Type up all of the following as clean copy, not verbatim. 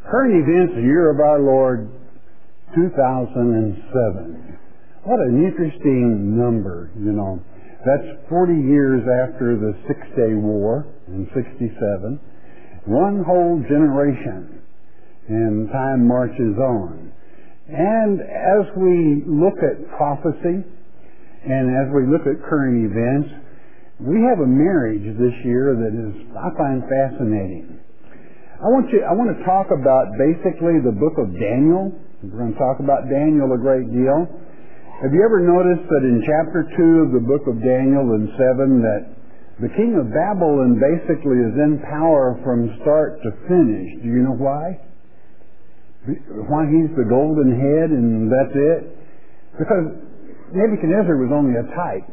Current events, the year of our Lord, 2007. What an interesting number, you know. That's 40 years after the Six-Day War in 67. One whole generation, and time marches on. And as we look at prophecy, and as we look at current events, we have a marriage this year that I find fascinating. I want to talk about basically the book of Daniel. We're going to talk about Daniel a great deal. Have you ever noticed that in chapter 2 of the book of Daniel and 7 that the king of Babylon basically is in power from start to finish? Do you know why? Why he's the golden head and that's it? Because Nebuchadnezzar was only a type.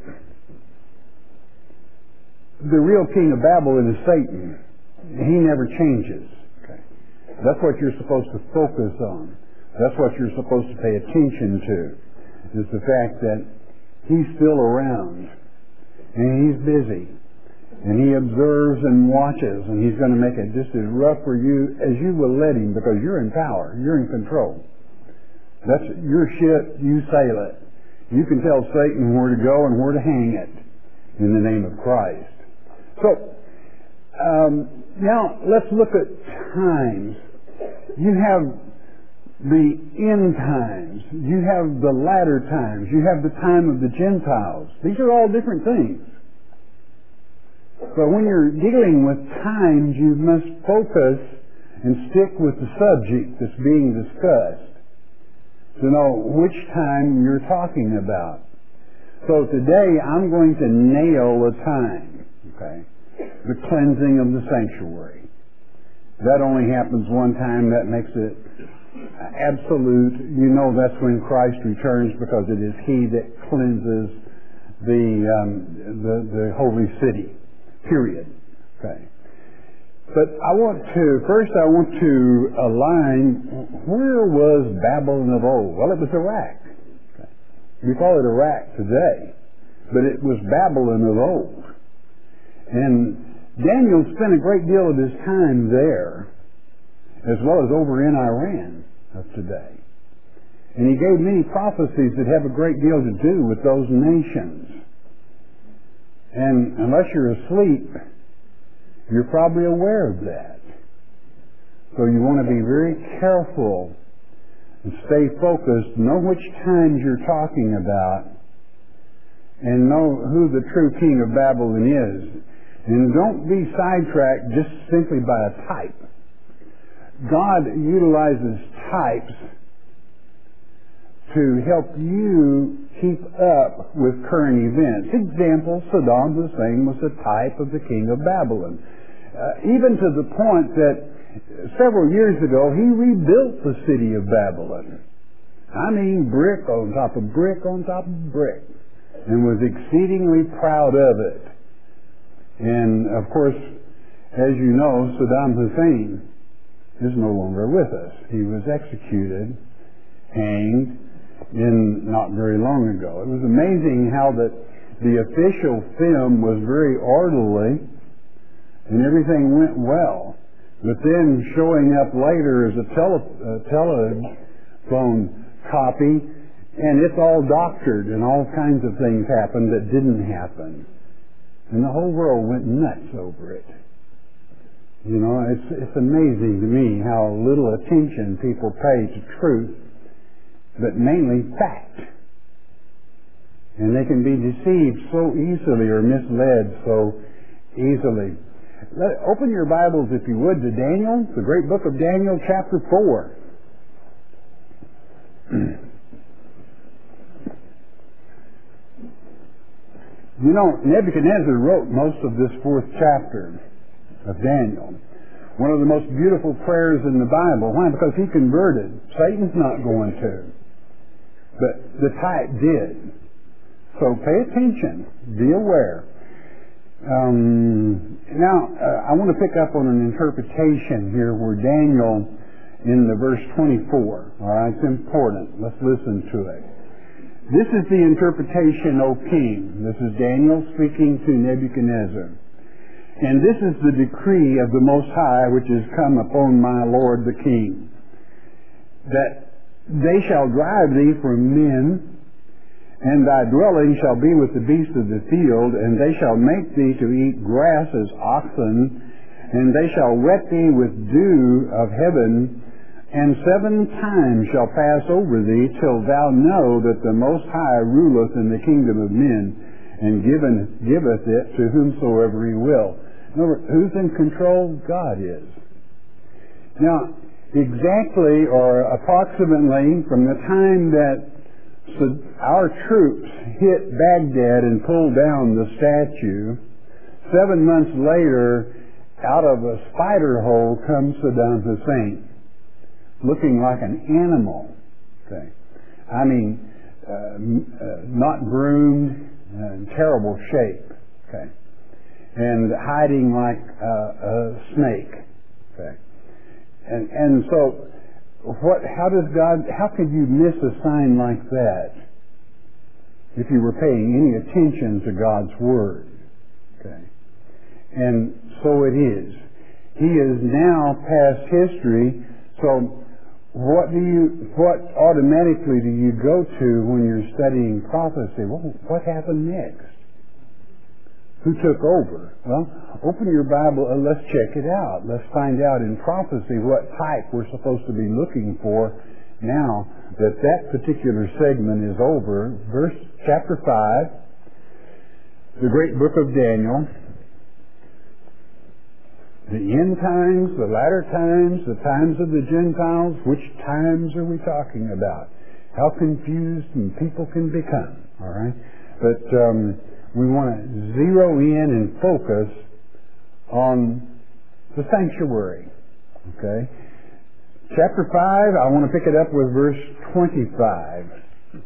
The real king of Babylon is Satan. He never changes. Okay. That's what you're supposed to focus on. That's what you're supposed to pay attention to, is the fact that he's still around, and he's busy, and he observes and watches, and he's going to make it just as rough for you as you will let him, because you're in power, you're in control. That's your ship, you sail it. You can tell Satan where to go and where to hang it in the name of Christ. So, now let's look at times. You have the end times. You have the latter times. You have the time of the Gentiles. These are all different things. But when you're dealing with times, you must focus and stick with the subject that's being discussed to know which time you're talking about. So today I'm going to nail a time, okay? The cleansing of the sanctuary. That only happens one time. That makes it absolute. You know that's when Christ returns, because it is He that cleanses the holy city. Period. Okay. But I want to align, where was Babylon of old? Well, it was Iraq. Okay. We call it Iraq today, but it was Babylon of old. And Daniel spent a great deal of his time there, as well as over in Iran of today. And he gave many prophecies that have a great deal to do with those nations. And unless you're asleep, you're probably aware of that. So you want to be very careful and stay focused, know which times you're talking about, and know who the true king of Babylon is. And don't be sidetracked just simply by a type. God utilizes types to help you keep up with current events. Example, Saddam Hussein was a type of the king of Babylon. Even to the point that several years ago he rebuilt the city of Babylon. I mean, brick on top of brick on top of brick, and was exceedingly proud of it. And of course, as you know, Saddam Hussein is no longer with us. He was executed, hanged, not very long ago. It was amazing how that the official film was very orderly and everything went well. But then showing up later as a telephone copy, and it's all doctored, and all kinds of things happened that didn't happen. And the whole world went nuts over it. You know, it's amazing to me how little attention people pay to truth, but mainly fact. And they can be deceived so easily or misled so easily. Open your Bibles, if you would, to Daniel, the great book of Daniel, chapter 4. You know, Nebuchadnezzar wrote most of this 4th chapter of Daniel. One of the most beautiful prayers in the Bible. Why? Because he converted. Satan's not going to. But the type did. So pay attention. Be aware. I want to pick up on an interpretation here where Daniel, in the verse 24. All right, it's important. Let's listen to it. This is the interpretation, O king. This is Daniel speaking to Nebuchadnezzar. And this is the decree of the Most High, which is come upon my Lord the King, that they shall drive thee from men, and thy dwelling shall be with the beasts of the field, and they shall make thee to eat grass as oxen, and they shall wet thee with dew of heaven, and 7 times shall pass over thee, till thou know that the Most High ruleth in the kingdom of men, and giveth it to whomsoever he will. In other words, who's in control? God is. Now, exactly or approximately from the time that our troops hit Baghdad and pulled down the statue, 7 months later, out of a spider hole comes Saddam Hussein, looking like an animal. Okay, I mean, not groomed, in terrible shape. Okay, and hiding like a snake. Okay, and so how could you miss a sign like that if you were paying any attention to God's Word? Okay. And so it is. He is now past history, so what automatically do you go to when you're studying prophecy? Well, what happened next? Who took over? Well, open your Bible and let's check it out. Let's find out in prophecy what type we're supposed to be looking for now that particular segment is over. Chapter 5, the great book of Daniel. The end times, the latter times, the times of the Gentiles. Which times are we talking about? How confused people can become, all right? But we want to zero in and focus on the sanctuary, okay? Chapter 5, I want to pick it up with verse 25.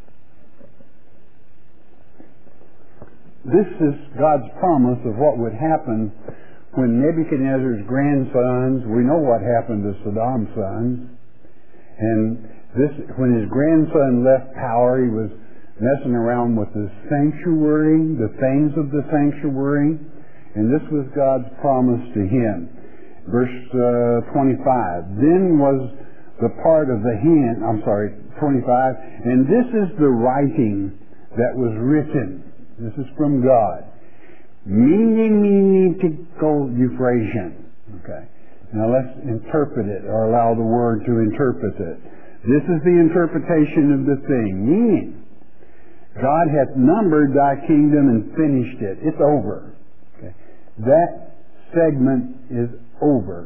This is God's promise of what would happen when Nebuchadnezzar's grandsons, we know what happened to Saddam's sons, and when his grandson left power, he was messing around with the sanctuary, the things of the sanctuary, and this was God's promise to him. Verse 25, then was the part of the hand, 25, and this is the writing that was written. This is from God. Mene Tekel Upharsin. Okay. Now let's interpret it, or allow the Word to interpret it. This is the interpretation of the thing. Meaning, God hath numbered thy kingdom and finished it. It's over. Okay. That segment is over.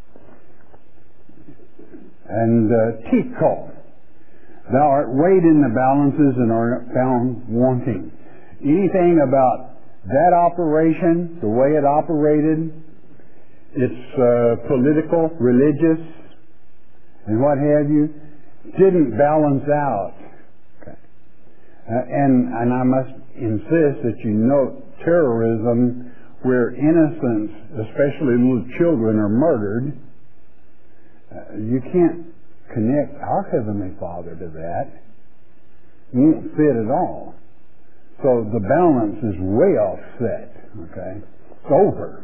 And Tekel, thou art weighed in the balances and art found wanting. Anything about that operation, the way it operated, it's political, religious, and what have you, didn't balance out. Okay. And I must insist that you note terrorism where innocents, especially little children, are murdered. You can't connect our Heavenly Father to that. It won't fit at all. So the balance is way offset. Okay, it's over.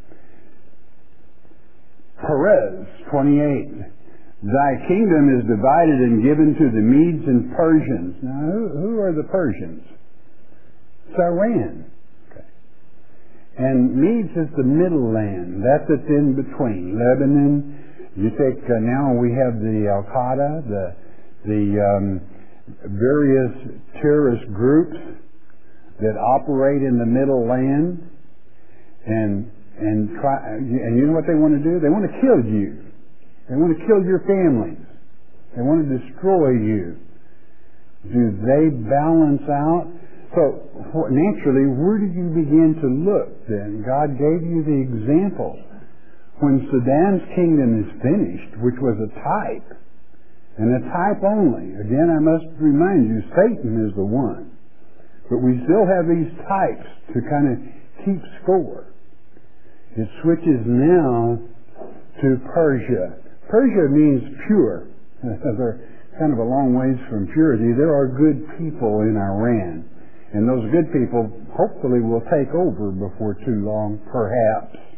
Perez 28. Thy kingdom is divided and given to the Medes and Persians. Now, who are the Persians? It's Iran. Okay. And Medes is the middle land. That's what's in between. Lebanon. You take now we have the Al-Qaeda, the various terrorist groups that operate in the middle land, and you know what they want to do? They want to kill you. They want to kill your families. They want to destroy you. Do they balance out? So naturally, where did you begin to look then? God gave you the example. When Saddam's kingdom is finished, which was a type, and a type only. Again, I must remind you, Satan is the one. But we still have these types to kind of keep score. It switches now to Persia. Persia means pure. They're kind of a long ways from purity. There are good people in Iran. And those good people hopefully will take over before too long, perhaps.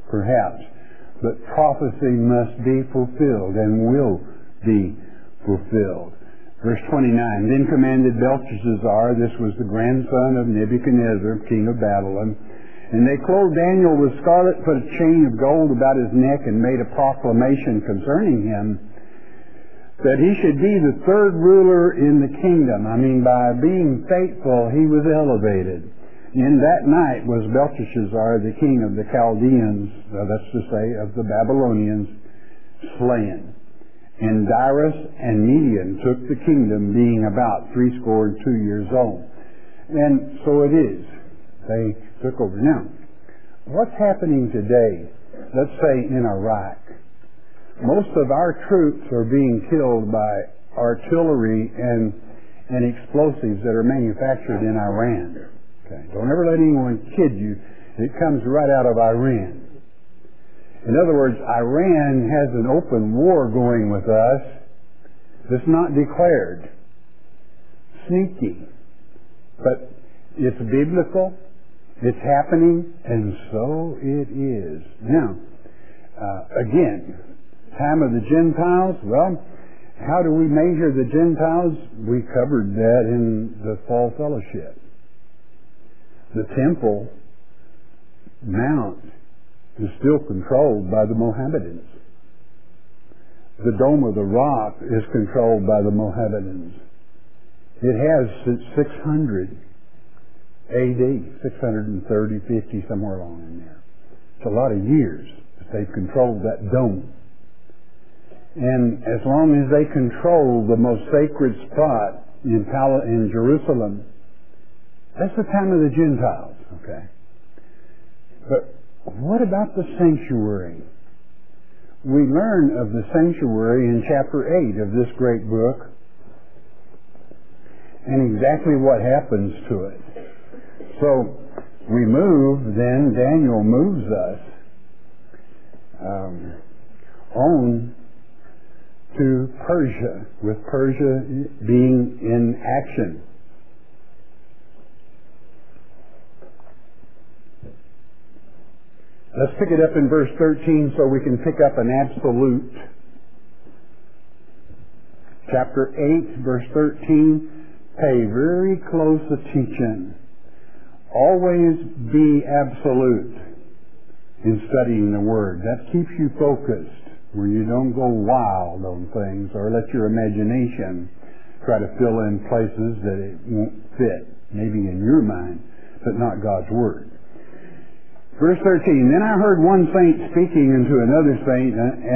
perhaps. But prophecy must be fulfilled and will be fulfilled. Verse 29, then commanded Belteshazzar, this was the grandson of Nebuchadnezzar, king of Babylon, and they clothed Daniel with scarlet, put a chain of gold about his neck, and made a proclamation concerning him, that he should be the third ruler in the kingdom. I mean, by being faithful, he was elevated. In that night was Belteshazzar, the king of the Chaldeans, that's to say, of the Babylonians, slain. And Darius and Median took the kingdom, being about 62 years old. And so it is. They took over. Now, what's happening today, let's say in Iraq? Most of our troops are being killed by artillery and explosives that are manufactured in Iran. Okay. Don't ever let anyone kid you. It comes right out of Iran. In other words, Iran has an open war going with us that's not declared. Sneaky. But it's biblical. It's happening, and so it is. Now, again, time of the Gentiles. Well, how do we measure the Gentiles? We covered that in the fall fellowship. The Temple Mount is still controlled by the Mohammedans. The Dome of the Rock is controlled by the Mohammedans. It has since 600 AD, 630, 50, somewhere along in there. It's a lot of years that they've controlled that dome. And as long as they control the most sacred spot in Jerusalem, that's the time of the Gentiles, okay? But what about the sanctuary? We learn of the sanctuary in chapter 8 of this great book and exactly what happens to it. So we move, then Daniel moves us on to Persia, with Persia being in action. Let's pick it up in verse 13 so we can pick up an absolute. Chapter 8, verse 13. Pay very close attention. Always be absolute in studying the Word. That keeps you focused, where you don't go wild on things or let your imagination try to fill in places that it won't fit, maybe in your mind, but not God's Word. Verse 13, then I heard one saint speaking unto another saint,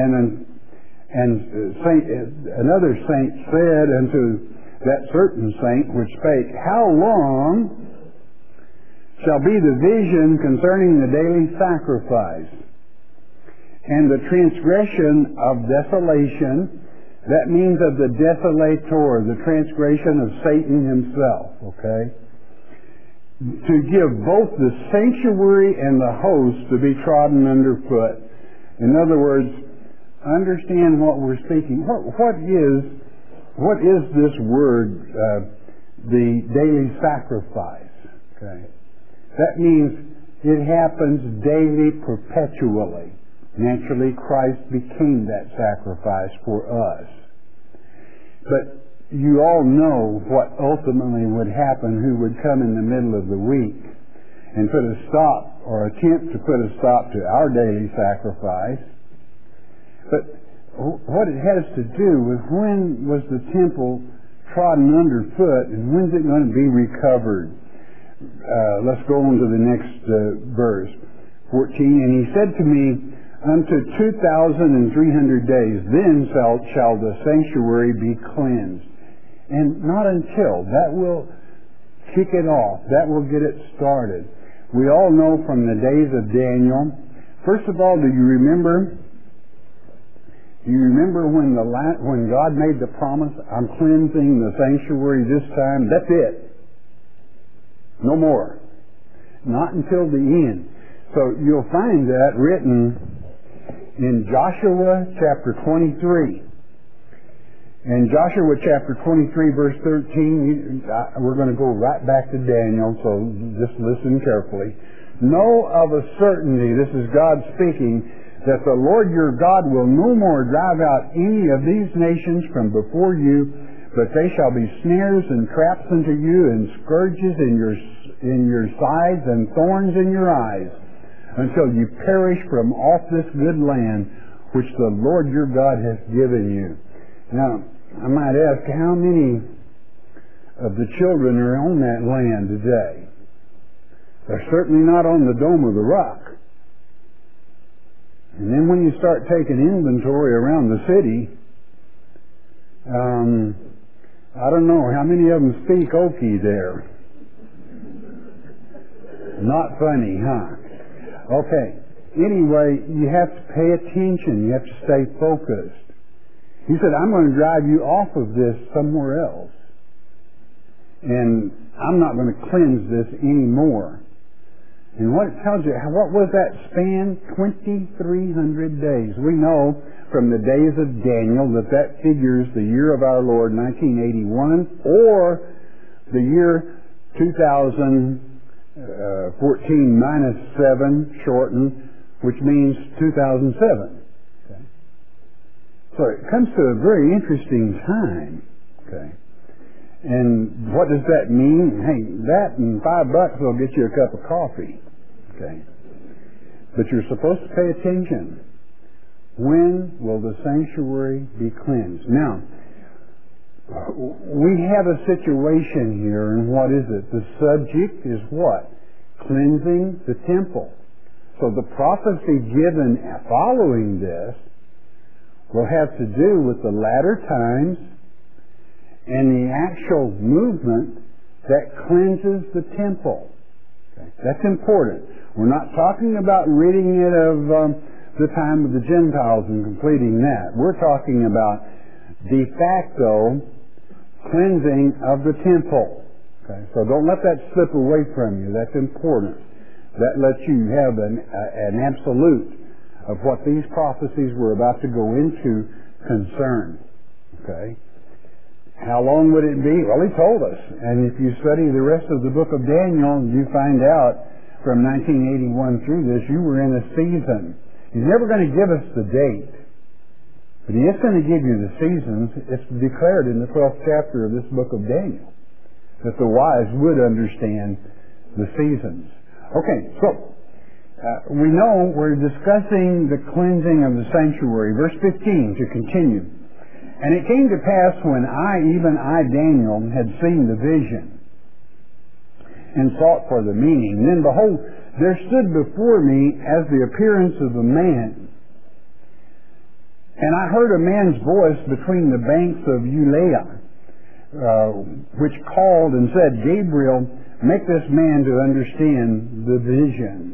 another saint said unto that certain saint which spake, how long shall be the vision concerning the daily sacrifice, and the transgression of desolation? That means of the desolator, the transgression of Satan himself, okay? To give both the sanctuary and the host to be trodden underfoot. In other words, understand what we're speaking. What is this word, the daily sacrifice? Okay. That means it happens daily, perpetually. Naturally, Christ became that sacrifice for us. But you all know what ultimately would happen, who would come in the middle of the week and put a stop, or attempt to put a stop to our daily sacrifice. But what it has to do with when was the temple trodden underfoot and when's it going to be recovered. Let's go on to the next verse, 14. And he said to me, unto 2,300 days, then shall the sanctuary be cleansed. And not until. That will kick it off. That will get it started. We all know from the days of Daniel. First of all, do you remember? Do you remember when God made the promise, I'm cleansing the sanctuary this time? That's it. No more. Not until the end. So you'll find that written in Joshua chapter 23. In Joshua chapter 23, verse 13, we're going to go right back to Daniel, so just listen carefully. Know of a certainty, this is God speaking, that the Lord your God will no more drive out any of these nations from before you, but they shall be snares and traps unto you, and scourges in your sides, and thorns in your eyes, until you perish from off this good land which the Lord your God hath given you. Now, I might ask, how many of the children are on that land today? They're certainly not on the Dome of the Rock. And then when you start taking inventory around the city, I don't know, how many of them speak Okie there? Not funny, huh? Okay. Anyway, you have to pay attention. You have to stay focused. He said, I'm going to drive you off of this somewhere else. And I'm not going to cleanse this anymore. And what it tells you, what was that span? 2,300 days. We know from the days of Daniel that figures the year of our Lord, 1981, or the year 2014 minus 7, shortened, which means 2007. Okay. So it comes to a very interesting time. Okay. And what does that mean? Hey, that and $5 will get you a cup of coffee. Okay. But you're supposed to pay attention. When will the sanctuary be cleansed? Now, we have a situation here, and what is it? The subject is what? Cleansing the temple. So the prophecy given following this will have to do with the latter times and the actual movement that cleanses the temple. Okay. That's important. We're not talking about ridding it of the time of the Gentiles and completing that. We're talking about de facto cleansing of the temple. Okay. So don't let that slip away from you. That's important. That lets you have an absolute of what these prophecies we're about to go into concern. Okay. How long would it be? Well, he told us. And if you study the rest of the book of Daniel, you find out from 1981 through this, you were in a season. He's never going to give us the date, but he is going to give you the seasons. It's declared in the 12th chapter of this book of Daniel that the wise would understand the seasons. Okay, so we know we're discussing the cleansing of the sanctuary. Verse 15 to continue. And it came to pass when even I, Daniel, had seen the vision and sought for the meaning, then behold, there stood before me as the appearance of a man. And I heard a man's voice between the banks of Ulai, which called and said, Gabriel, make this man to understand the vision.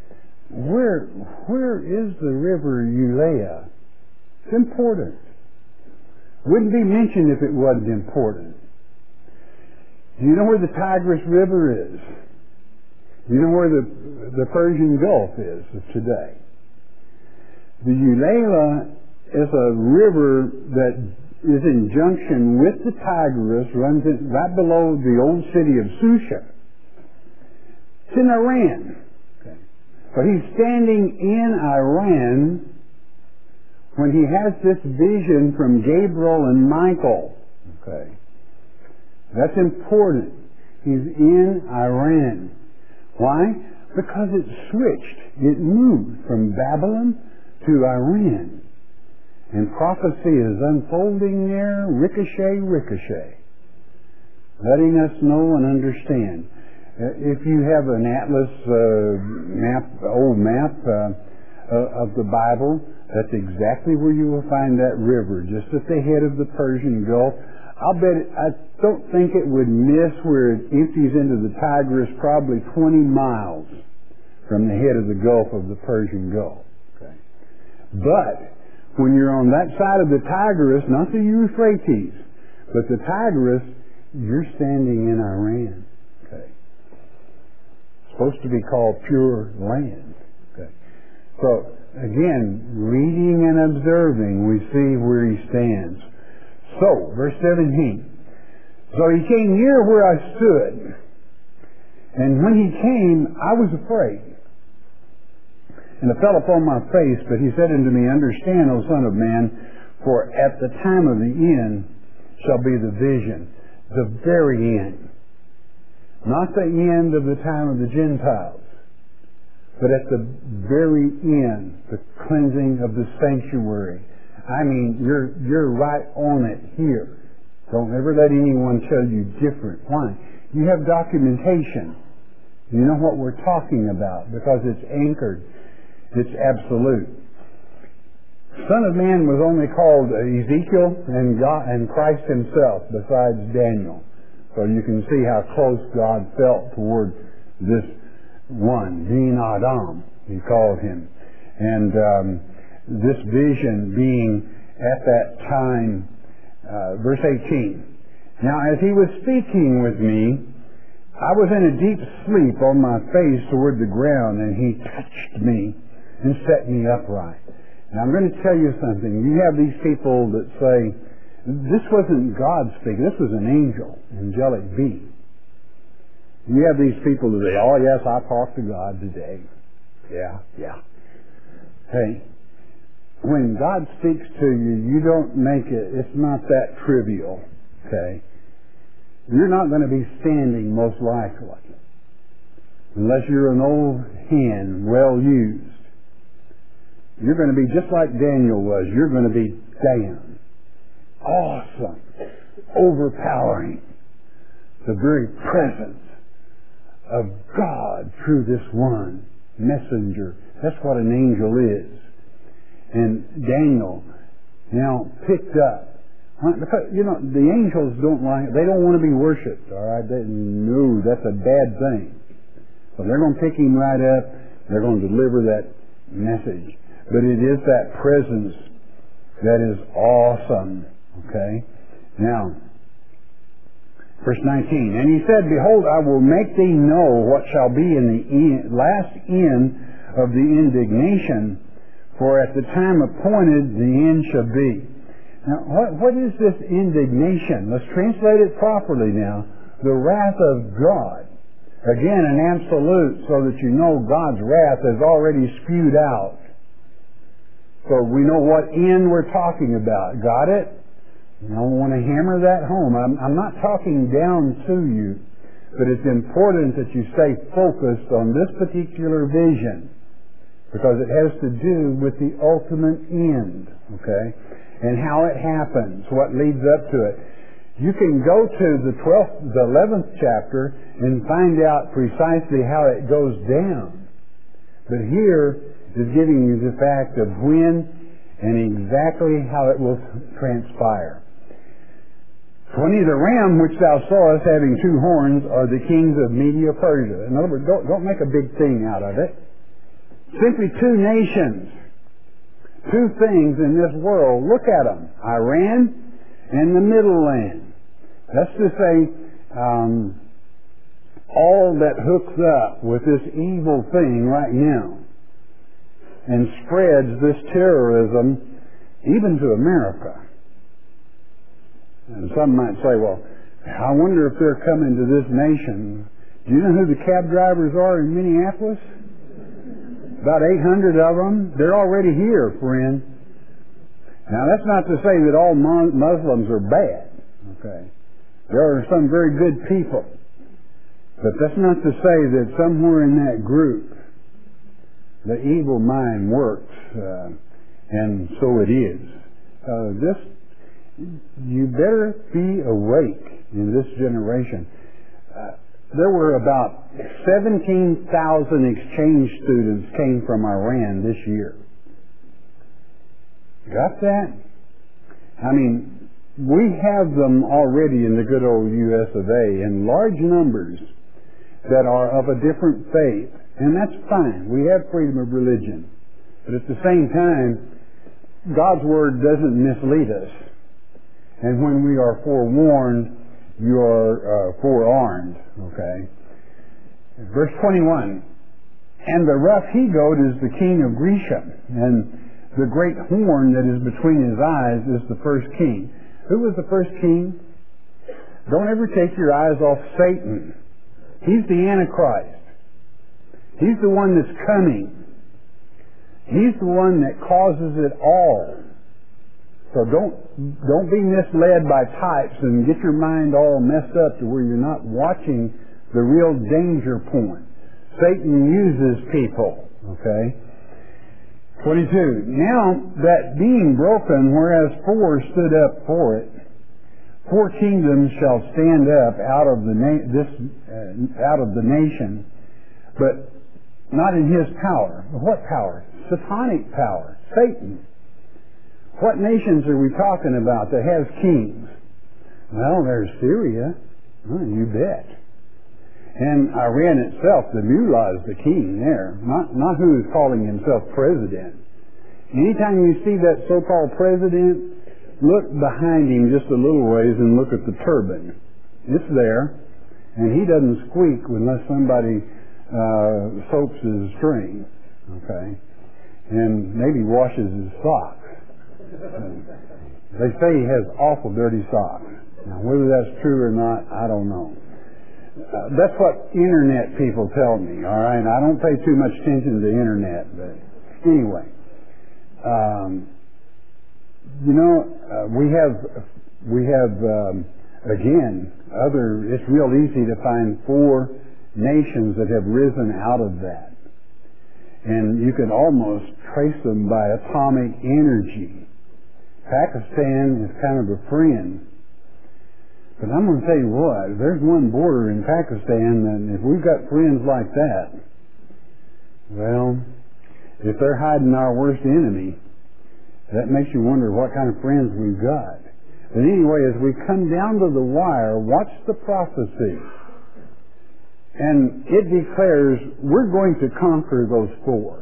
Where is the river Ulai? It's important. Wouldn't be mentioned if it wasn't important. Do you know where the Tigris River is? Do you know where the Persian Gulf is today? The Ulai is a river that is in junction with the Tigris, runs right below the old city of Susha. It's in Iran. Okay. But he's standing in Iran when he has this vision from Gabriel and Michael. Okay. That's important. He's in Iran. Why? Because it switched. It moved from Babylon to Iran. And prophecy is unfolding there, ricochet, ricochet, letting us know and understand. If you have an atlas old map of the Bible, that's exactly where you will find that river, just at the head of the Persian Gulf. I don't think it would miss where it empties into the Tigris, probably 20 miles from the head of the Gulf of the Persian Gulf. Okay. But when you're on that side of the Tigris, not the Euphrates, but the Tigris, you're standing in Iran. Okay. It's supposed to be called pure land. Okay. So again, reading and observing, we see where he stands. So, verse 17. So he came near where I stood, and when he came, I was afraid. And I fell upon my face, but he said unto me, Understand, O Son of Man, for at the time of the end shall be the vision, the very end. Not the end of the time of the Gentiles, but at the very end, the cleansing of the sanctuary. I mean, you're right on it here. Don't ever let anyone tell you different. Why? You have documentation. You know what we're talking about because it's anchored. It's absolute. Son of Man was only called Ezekiel and God and Christ himself besides Daniel. So you can see how close God felt toward this one, Ben Adam, he called him. And this vision being at that time, verse 18. Now as he was speaking with me, I was in a deep sleep on my face toward the ground, and he touched me and set me upright. Now I'm going to tell you something. You have these people that say, this wasn't God speaking, this was an angel, angelic being. You have these people that say, oh yes, I talked to God today. Yeah. Hey, when God speaks to you, you don't make it, it's not that trivial, okay? You're not going to be standing most likely, unless you're an old hen, well used. You're going to be just like Daniel was. You're going to be down. Awesome. Overpowering. The very presence of God through this one messenger. That's what an angel is. And Daniel now picked up. Because, the angels they don't want to be worshipped, all right? No, that's a bad thing. So they're going to pick him right up. They're going to deliver that message. But it is that presence that is awesome, okay? Now, verse 19, And he said, Behold, I will make thee know what shall be in the last end of the indignation, for at the time appointed the end shall be. Now, what is this indignation? Let's translate it properly now. The wrath of God. Again, an absolute, so that you know God's wrath is already spewed out. So we know what end we're talking about. Got it? I want to hammer that home. I'm not talking down to you, but it's important that you stay focused on this particular vision, because it has to do with the ultimate end, okay? And how it happens, what leads up to it. You can go to the 11th chapter and find out precisely how it goes down. But here is giving you the fact of when and exactly how it will transpire. 20, the ram which thou sawest having two horns are the kings of Media Persia. In other words, don't make a big thing out of it. Simply two nations. Two things in this world. Look at them. Iran and the Middle Land. That's to say, all that hooks up with this evil thing right now and spreads this terrorism even to America. And some might say, well, I wonder if they're coming to this nation. Do you know who the cab drivers are in Minneapolis? About 800 of them. They're already here, friend. Now, that's not to say that all Muslims are bad. Okay. There are some very good people. But that's not to say that somewhere in that group, the evil mind works, and so it is. You better be awake in this generation. There were about 17,000 exchange students came from Iran this year. Got that? I mean, we have them already in the good old U.S. of A. in large numbers that are of a different faith. And that's fine. We have freedom of religion. But at the same time, God's Word doesn't mislead us. And when we are forewarned, you are forearmed. Okay? Verse 21. And the rough he-goat is the king of Grecian, and the great horn that is between his eyes is the first king. Who was the first king? Don't ever take your eyes off Satan. He's the Antichrist. He's the one that's coming. He's the one that causes it all. So don't be misled by types and get your mind all messed up to where you're not watching the real danger point. Satan uses people. Okay? 22. Now that being broken, whereas 4 stood up for it, 4 kingdoms shall stand up out of the nation, but not in his power. What power? Satanic power. Satan. What nations are we talking about that has kings? Well, there's Syria. Oh, you bet. And Iran itself, the mullah is the king there, not who is calling himself president. Anytime you see that so-called president, look behind him just a little ways and look at the turban. It's there, and he doesn't squeak unless somebody soaks his string, okay, and maybe washes his socks. They say he has awful dirty socks. Now, whether that's true or not, I don't know. That's what internet people tell me, all right? I don't pay too much attention to the internet, but anyway. We have again, it's real easy to find 4 nations that have risen out of that. And you can almost trace them by atomic energy. Pakistan is kind of a friend. But I'm going to tell you what, there's one border in Pakistan, and if we've got friends like that, well, if they're hiding our worst enemy, that makes you wonder what kind of friends we've got. But anyway, as we come down to the wire, watch the prophecy. And it declares, we're going to conquer those 4.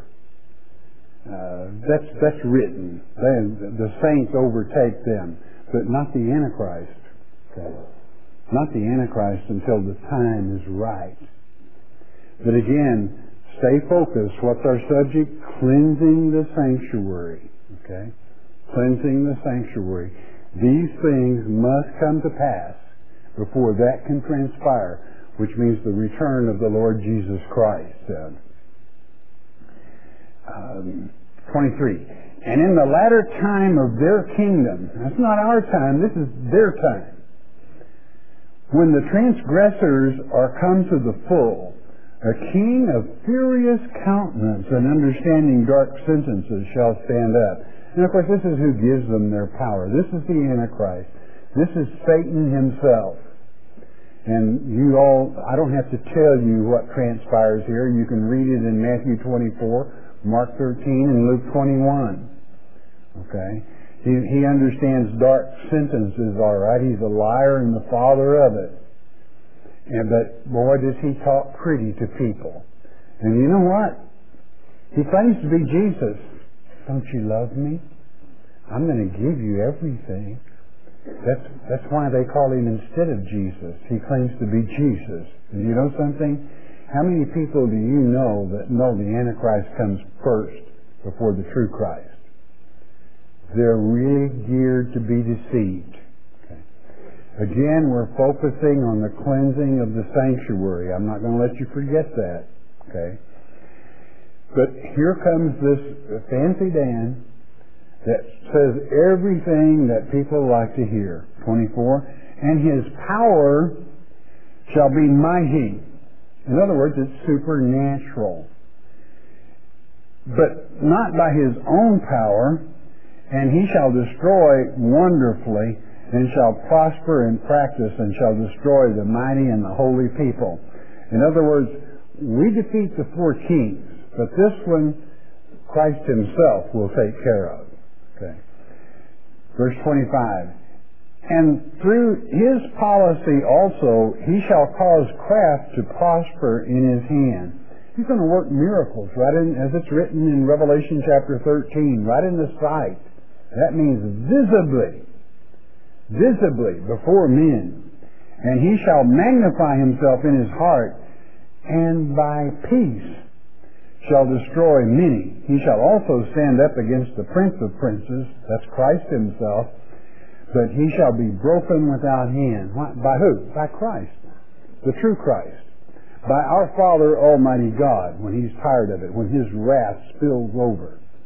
That's written. The saints overtake them, but not the Antichrist. Okay. Not the Antichrist until the time is right. But again, stay focused. What's our subject? Cleansing the sanctuary. Okay? Cleansing the sanctuary. These things must come to pass before that can transpire, which means the return of the Lord Jesus Christ. 23. And in the latter time of their kingdom, that's not our time, this is their time. When the transgressors are come to the full, a king of furious countenance and understanding dark sentences shall stand up. And of course, this is who gives them their power. This is the Antichrist. This is Satan himself. And you all, I don't have to tell you what transpires here. You can read it in Matthew 24, Mark 13, and Luke 21. Okay? He understands dark sentences, all right. He's a liar and the father of it. But boy, does he talk pretty to people. And you know what? He claims to be Jesus. Don't you love me? I'm going to give you everything. That's why they call him instead of Jesus. He claims to be Jesus. And you know something? How many people do you know that know the Antichrist comes first before the true Christ? They're really geared to be deceived. Okay. Again, we're focusing on the cleansing of the sanctuary. I'm not going to let you forget that. Okay. But here comes this fancy Dan that says everything that people like to hear. 24. And his power shall be mighty. In other words, it's supernatural. But not by his own power. And he shall destroy wonderfully, and shall prosper in practice, and shall destroy the mighty and the holy people. In other words, we defeat the 4 kings, but this one, Christ himself will take care of. Okay. Verse 25. And through his policy also, he shall cause craft to prosper in his hand. He's going to work miracles, right in, as it's written in Revelation chapter 13, right in the sight. That means visibly before men. And he shall magnify himself in his heart, and by peace shall destroy many. He shall also stand up against the prince of princes, that's Christ himself, but he shall be broken without hand. By who? By Christ, the true Christ. By our Father Almighty God, when he's tired of it, when his wrath spills over.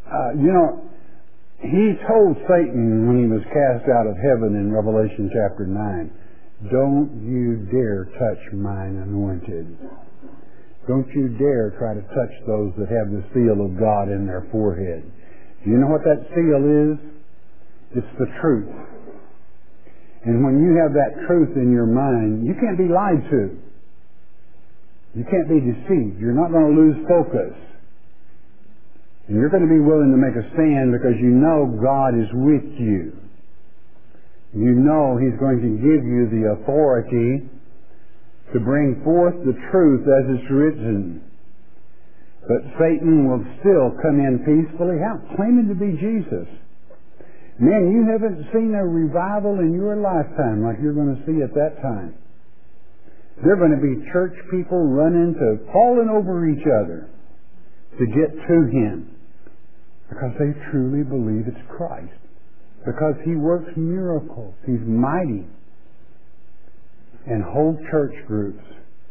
He told Satan when he was cast out of heaven in Revelation chapter 9, don't you dare touch mine anointed. Don't you dare try to touch those that have the seal of God in their forehead. Do you know what that seal is? It's the truth. And when you have that truth in your mind, you can't be lied to. You can't be deceived. You're not going to lose focus. And you're going to be willing to make a stand because you know God is with you. You know He's going to give you the authority to bring forth the truth as it's written. But Satan will still come in peacefully, claiming to be Jesus. Man, you haven't seen a revival in your lifetime like you're going to see at that time. There are going to be church people running to falling over each other to get to Him because they truly believe it's Christ. Because He works miracles. He's mighty. And whole church groups.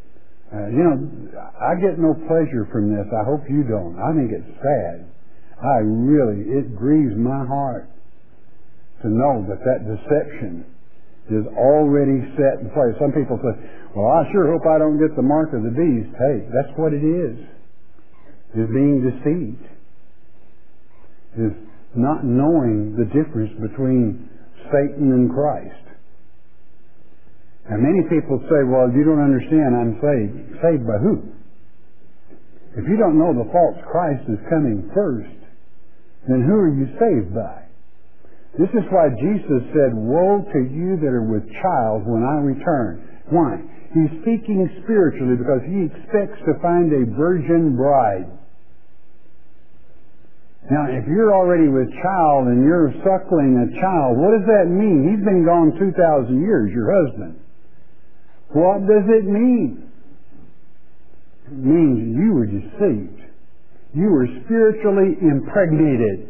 I get no pleasure from this. I hope you don't. I think it's sad. It grieves my heart to know that deception is already set in place. Some people say, well, I sure hope I don't get the mark of the beast. Hey, that's what it is being deceived. Is not knowing the difference between Satan and Christ. And many people say, well, you don't understand, I'm saved. Saved by who? If you don't know the false Christ is coming first, then who are you saved by? This is why Jesus said, woe to you that are with child when I return. Why? He's speaking spiritually because He expects to find a virgin bride. Now, if you're already with child and you're suckling a child, what does that mean? He's been gone 2,000 years, your husband. What does it mean? It means you were deceived. You were spiritually impregnated.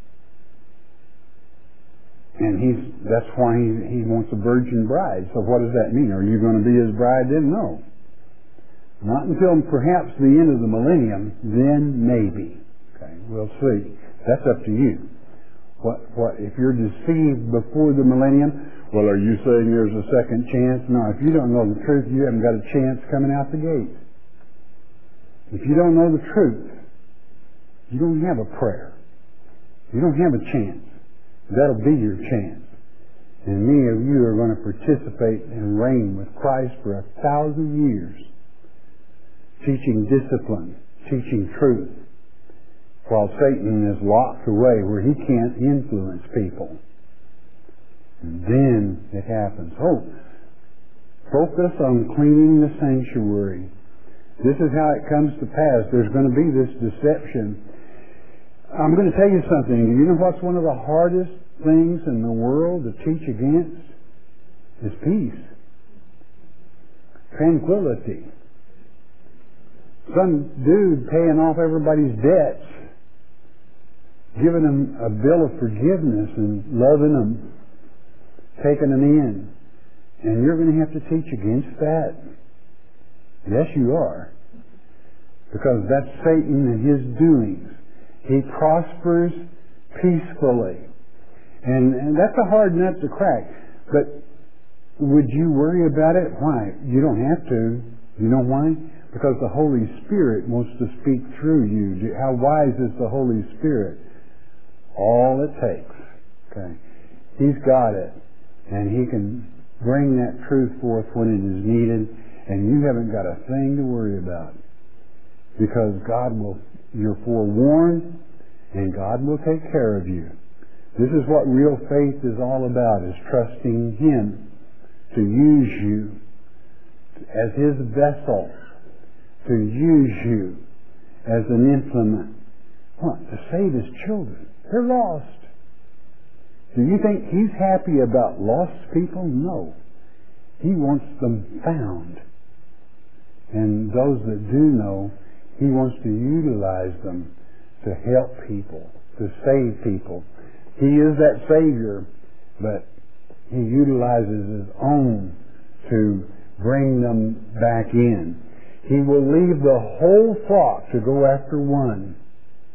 And that's why he wants a virgin bride. So what does that mean? Are you going to be His bride then? No. Not until perhaps the end of the millennium, then maybe. Okay, we'll see. That's up to you. What if you're deceived before the millennium? Well, are you saying there's a second chance? No, if you don't know the truth, you haven't got a chance coming out the gate. If you don't know the truth, you don't have a prayer. You don't have a chance. That'll be your chance. And many of you are going to participate and reign with Christ for 1,000 years, teaching discipline, teaching truth, while Satan is locked away where he can't influence people. And then it happens. Oh, focus on cleaning the sanctuary. This is how it comes to pass. There's going to be this deception. I'm going to tell you something. Do you know what's one of the hardest things in the world to teach against? Is peace. Tranquility. Some dude paying off everybody's debts, giving them a bill of forgiveness and loving them, taking them in. And you're going to have to teach against that. Yes, you are. Because that's Satan and his doings. He prospers peacefully. And that's a hard nut to crack. But would you worry about it? Why? You don't have to. You know why? Because the Holy Spirit wants to speak through you. How wise is the Holy Spirit? All it takes. Okay. He's got it. And He can bring that truth forth when it is needed. And you haven't got a thing to worry about. Because you're forewarned, and God will take care of you. This is what real faith is all about, is trusting Him to use you as His vessel, to use you as an implement. What? To save His children. They're lost. Do you think He's happy about lost people? No. He wants them found. And those that do know, He wants to utilize them to help people, to save people. He is that Savior, but He utilizes His own to bring them back in. He will leave the whole flock to go after one.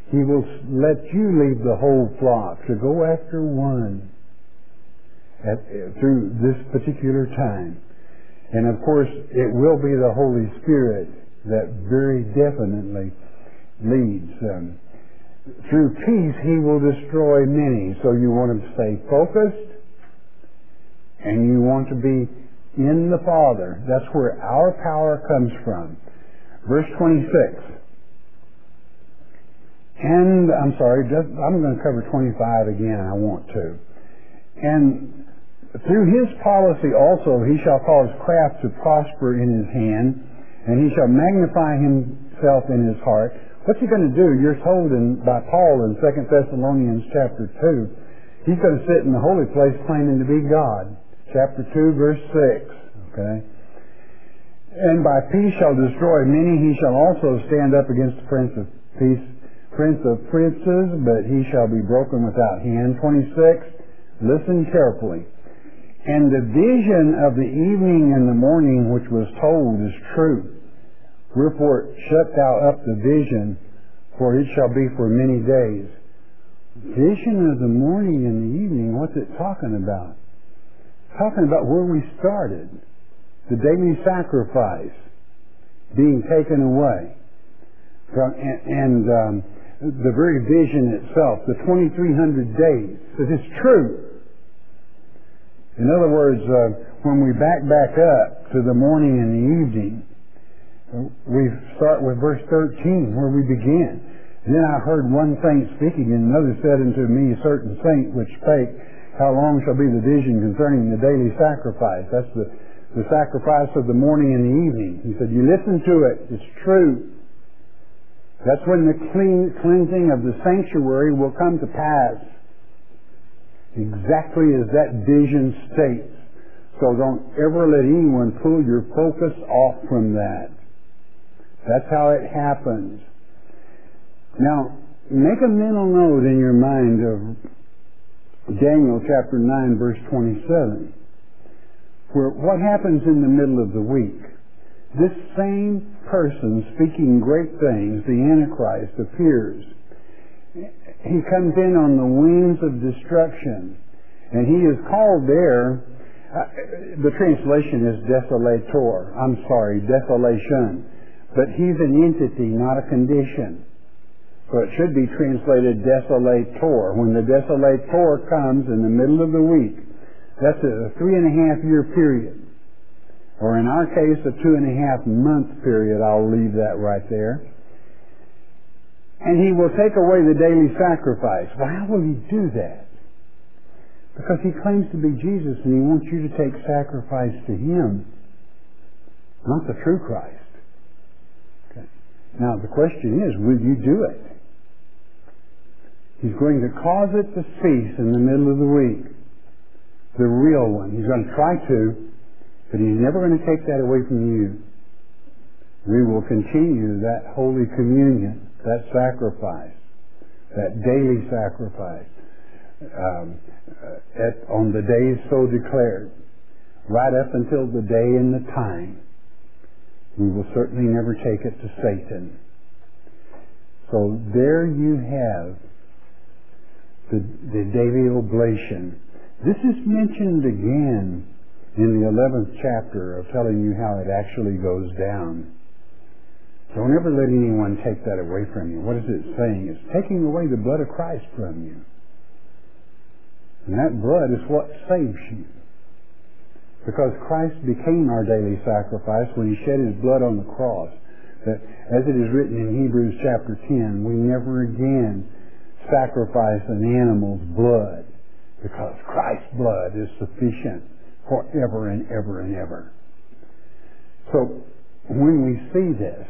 He will let you leave the whole flock to go after one through this particular time. And of course, it will be the Holy Spirit that very definitely leads. Through peace, He will destroy many. So you want to stay focused, and you want to be in the Father. That's where our power comes from. Verse 26. And, I'm going to cover 25 again, I want to. And through His policy also He shall cause craft to prosper in His hand, and He shall magnify Himself in His heart. What's He going to do? You're told by Paul in 2 Thessalonians chapter 2, He's going to sit in the holy place claiming to be God. Chapter 2, verse 6. Okay? And by peace shall destroy many. He shall also stand up against the Prince of princes, but he shall be broken without hand. 26, listen carefully. And the vision of the evening and the morning which was told is true. Wherefore shut thou up the vision, for it shall be for many days. Vision of the morning and the evening, what's it talking about? It's talking about where we started. The daily sacrifice being taken away. The very vision itself, the 2,300 days, that is true. In other words, when we back up to the morning and the evening, we start with verse 13 where we begin. And then I heard one saint speaking, and another said unto me, a certain saint which spake, how long shall be the vision concerning the daily sacrifice? That's the sacrifice of the morning and the evening. He said, you listen to it, it's true. That's when the cleansing of the sanctuary will come to pass, exactly as that vision states. So don't ever let anyone pull your focus off from that. That's how it happens. Now, make a mental note in your mind of Daniel chapter 9, verse 27, where what happens in the middle of the week? This same person speaking great things, the Antichrist, appears. He comes in on the wings of destruction, and he is called there, the translation is desolator, desolation, but he's an entity, not a condition. So it should be translated desolator. When the desolator comes in the middle of the week, that's a 3.5-year period. Or in our case, a 2.5-month period. I'll leave that right there. And he will take away the daily sacrifice. Well, how will he do that? Because he claims to be Jesus, and he wants you to take sacrifice to him, not the true Christ. Okay. Now, the question is, will you do it? He's going to cause it to cease in the middle of the week. The real one. He's going to try to, but he's never going to take that away from you. We will continue that Holy Communion, that sacrifice, that daily sacrifice, on the days so declared, right up until the day and the time. We will certainly never take it to Satan. So there you have the daily oblation. This is mentioned again in the 11th chapter of telling you how it actually goes down. Don't ever let anyone take that away from you. What is it saying? It's taking away the blood of Christ from you. And that blood is what saves you. Because Christ became our daily sacrifice when he shed his blood on the cross. That, as it is written in Hebrews chapter 10, we never again sacrifice an animal's blood, because Christ's blood is sufficient forever and ever and ever. So when we see this,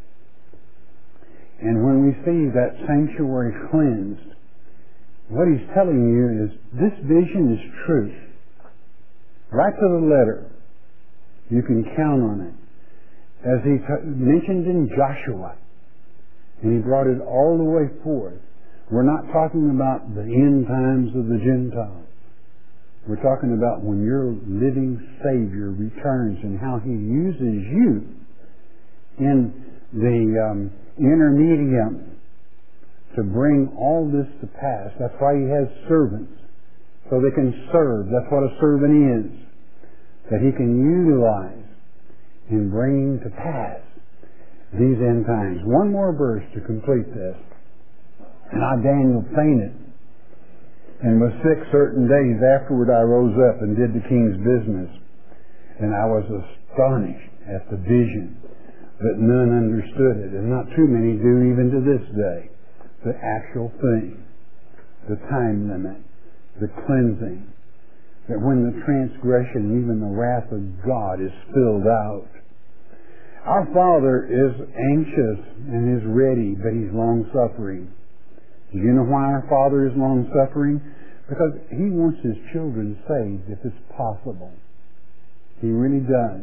and when we see that sanctuary cleansed, what he's telling you is this vision is truth. Right to the letter. You can count on it. As he mentioned in Joshua, and he brought it all the way forth. We're not talking about the end times of the Gentiles. We're talking about when your living Savior returns and how he uses you in the intermedium to bring all this to pass. That's why He has servants, so they can serve. That's what a servant is, that he can utilize in bringing to pass these end times. One more verse to complete this. And Daniel fainted and was sick certain days. Afterward I rose up and did the king's business. And I was astonished at the vision, but none understood it. And not too many do even to this day. The actual thing, the time limit, the cleansing, that when the transgression, even the wrath of God is spilled out. Our Father is anxious and is ready, but He's long-suffering. Do you know why our Father is long-suffering? Because He wants His children saved if it's possible. He really does.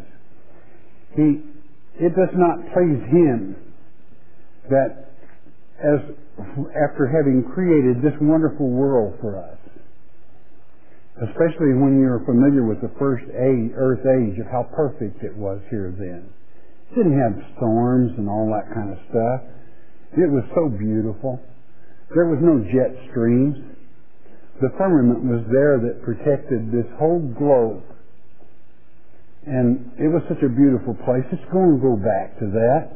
It does not please Him that after having created this wonderful world for us, especially when you're familiar with the first earth age of how perfect it was here then. It didn't have storms and all that kind of stuff. It was so beautiful. There was no jet streams. The firmament was there that protected this whole globe. And it was such a beautiful place. It's going to go back to that.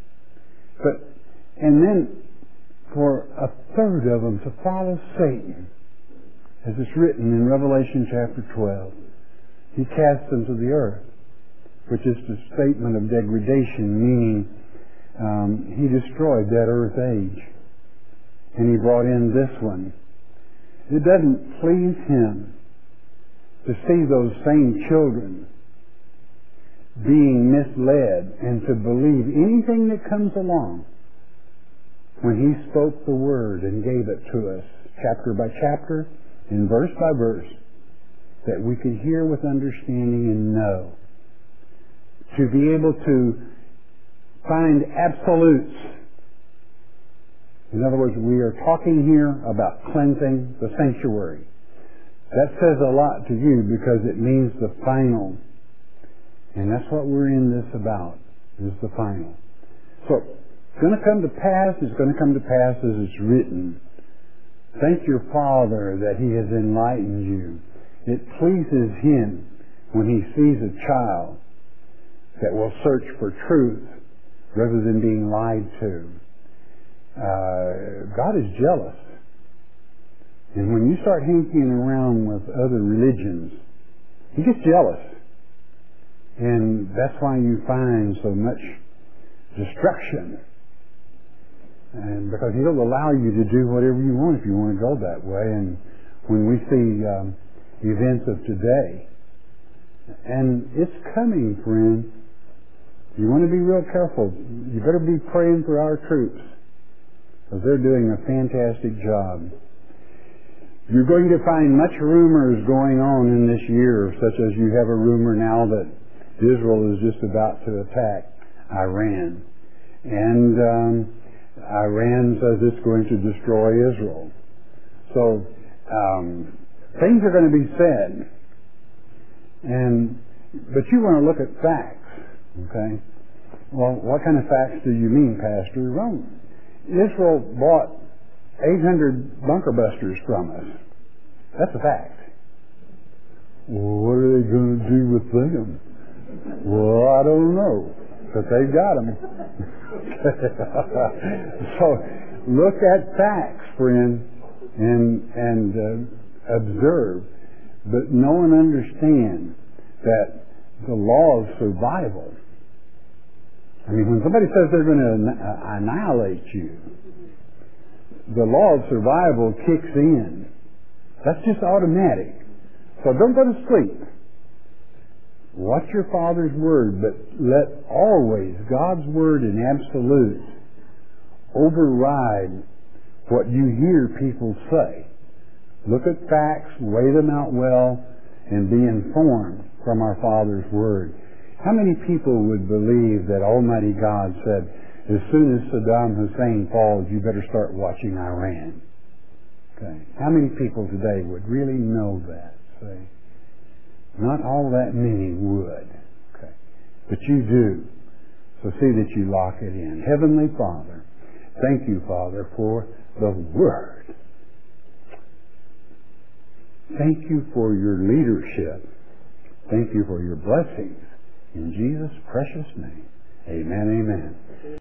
And then for a third of them to follow Satan, as it's written in Revelation chapter 12, He cast them to the earth, which is the statement of degradation, meaning He destroyed that earth age. And He brought in this one. It doesn't please Him to see those same children being misled and to believe anything that comes along when He spoke the Word and gave it to us, chapter by chapter and verse by verse, that we could hear with understanding and know. To be able to find absolutes. In other words, we are talking here about cleansing the sanctuary. That says a lot to you because it means the final. And that's what we're in this about, is the final. So, it's going to come to pass, it's going to come to pass as it's written. Thank your Father that He has enlightened you. It pleases Him when He sees a child that will search for truth rather than being lied to. God is jealous. And when you start hanging around with other religions, He gets jealous. And that's why you find so much destruction. And because He'll allow you to do whatever you want if you want to go that way. And when we see events of today, and it's coming, friend, you want to be real careful. You better be praying for our troops, because they're doing a fantastic job. You're going to find much rumors going on in this year, such as you have a rumor now that Israel is just about to attack Iran. And Iran says it's going to destroy Israel. So things are going to be said. But you want to look at facts. Okay? Well, what kind of facts do you mean, Pastor? Well, Israel bought 800 bunker busters from us. That's a fact. Well, what are they going to do with them? Well, I don't know. But they've got them. So, look at facts, friend, and observe. But know and understand that the law of survival, I mean, when somebody says they're going to annihilate you, the law of survival kicks in. That's just automatic. So don't go to sleep. Watch your Father's Word, but let always God's Word in absolute override what you hear people say. Look at facts, weigh them out well, and be informed from our Father's Word. How many people would believe that Almighty God said, as soon as Saddam Hussein falls, you better start watching Iran? Okay. How many people today would really know that? See? Not all that many would. Okay. But you do. So see that you lock it in. Heavenly Father, thank you, Father, for the Word. Thank you for your leadership. Thank you for your blessings. In Jesus' precious name, amen, amen.